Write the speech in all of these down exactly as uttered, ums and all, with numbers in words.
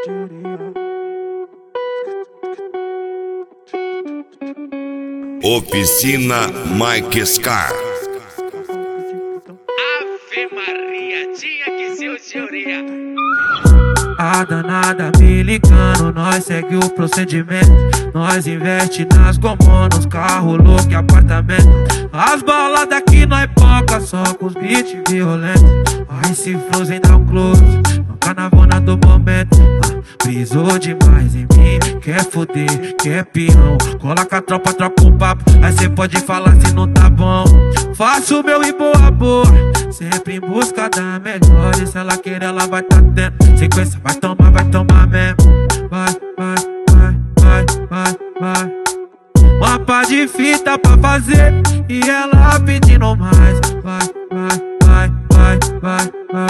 Oficina Mike Scar. Ave Maria, tinha que ser o senhoria. A danada me ligando, nós segue o procedimento. Nós investe nas gomos, nos carros loucos e apartamento. As baladas que nós poca, só com os beats violentos. Aí se Frozen dá um close, no carnavona do momento. ah, Brisou demais em mim, quer foder, quer pirão. Cola com a tropa, troca um papo, aí cê pode falar se não tá bom. Faço o meu e boa boa, sempre em busca da melhor. E se ela querer, ela vai tá tendo. Sequência, vai tomar, vai tomar mesmo. Vai, vai, vai, vai, vai, vai. Uma pá de fita pra fazer e ela pedindo mais. Vai, vai, vai, vai, vai,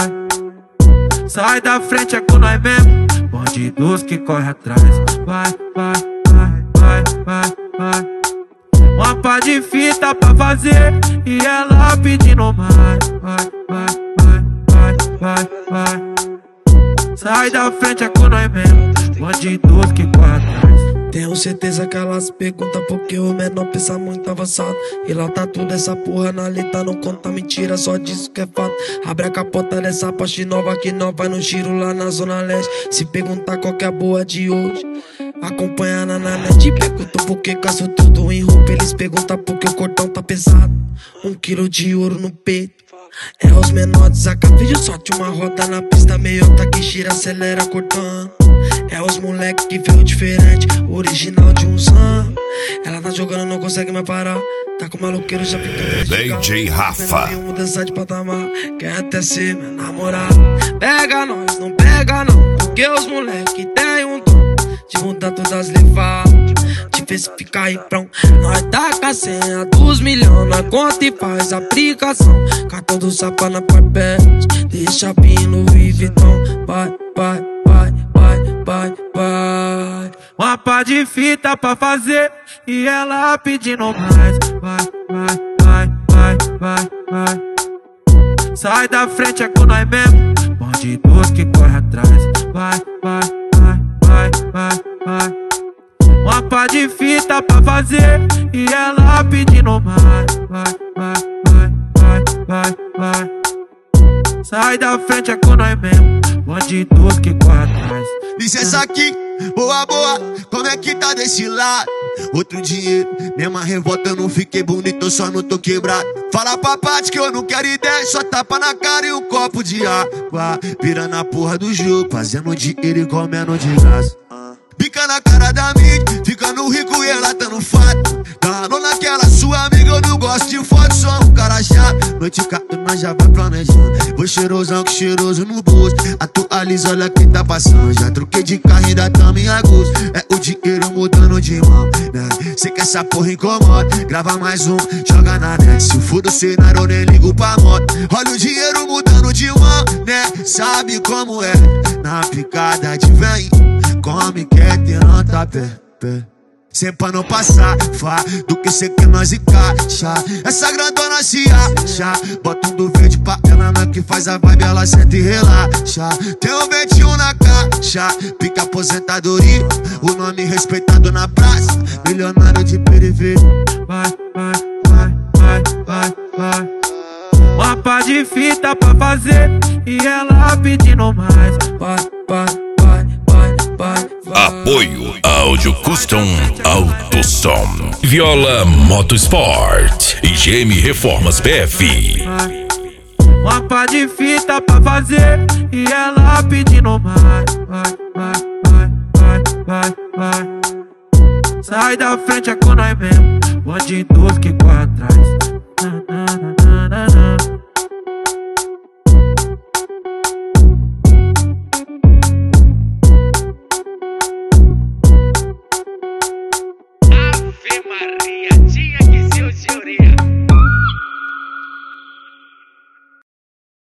vai. Sai da frente, é com nós mesmo. Bandidos que corre atrás. Vai, vai, vai, vai, vai, vai. Uma pá de fita pra fazer e ela pedindo mais. Vai, vai, vai, vai, vai, vai. Sai da frente, é com nós mesmo. Bandidos que corre atrás. Tenho certeza que elas perguntam porque o menor pensa muito avançado. E lá tá tudo essa porra na letra, não conta mentira, só disso que é fato. Abre a capota dessa Porsche nova que nós vai no giro lá na zona leste. Se perguntar qual que é a boa de hoje, acompanha na net. Perguntam por que caço tudo em roupa, eles perguntam por que o cordão tá pesado. Um quilo de ouro no peito, é os menores, a vídeo sorte uma roda na pista meiota que gira, acelera cortando. É os moleque que veio diferente, original de um sam. Ela tá jogando, não consegue mais parar. Tá com o maloqueiro, já fica D J Rafa. Mudança de patamar, quer até ser minha namorada. Pega nós, não pega não, porque os moleque tem um dom de mudar todas as levadas, de ver se fica aí pronto. Nós taca a senha dos milhões, nós conta e faz aplicação. Cartão do Sapa na Parpete, deixa vir no Louis Vuitton. Vai, vai, vai, vai, vai, vai. Uma pá de fita pra fazer e ela pedindo mais. Vai, vai, vai, vai, vai, vai. Sai da frente, é com nós mesmo. Bandidos que corre atrás. Vai, vai, vai, vai, vai, vai. Uma pá de fita pra fazer e ela pedindo mais. Vai, vai, vai, vai, vai, vai. Sai da frente, é com nós mesmo. Bandidos que corre atrás. Licença aqui, boa, boa, como é que tá desse lado? Outro dinheiro, mesma revolta, eu não fiquei bonito, eu só não tô quebrado. Fala pra parte que eu não quero ideia, só tapa na cara e um copo de água. Vira na porra do jogo, fazendo dinheiro e comendo de graça. Bica na cara da mídia, ficando rico e ela tá no fato. Dando naquela sua amiga, eu não gosto de foto, sou um cara chato. Noite cata, nós já vai planejando. Vou cheirosão que cheiroso no bolso. Atualiza, olha quem tá passando. Já troquei de carro, ainda tamo em agosto. É o dinheiro mudando de mão, né? Cê que essa porra incomoda, grava mais um, joga na net. Se for do cenário, eu nem ligo pra moto. Olha o dinheiro mudando de mão, né? Sabe como é, na picada de vem. Come, quer ter anta pé, pé. Sempre pra não passar, fá, do que cê quer nós encaixa. Essa grandona se acha, bota um do verde pra ela, não é que faz a vibe, ela senta e relaxa. Tem um vinte e um na caixa, pica aposentadoria, o nome respeitado na praça, milionário de periferia. Vai, vai, vai, vai, vai, vai. Uma pá de fita pra fazer e ela pedindo mais. Vai, vai, vai, vai, vai, vai. Apoio Áudio Custom Autosom, Viola Motosport e G M Reformas P F. Vai. Uma pá de fita pra fazer e ela pedindo mais. Vai, vai, vai, vai, vai, vai. Sai da frente, é com nós mesmo. Bandidos que corre atrás.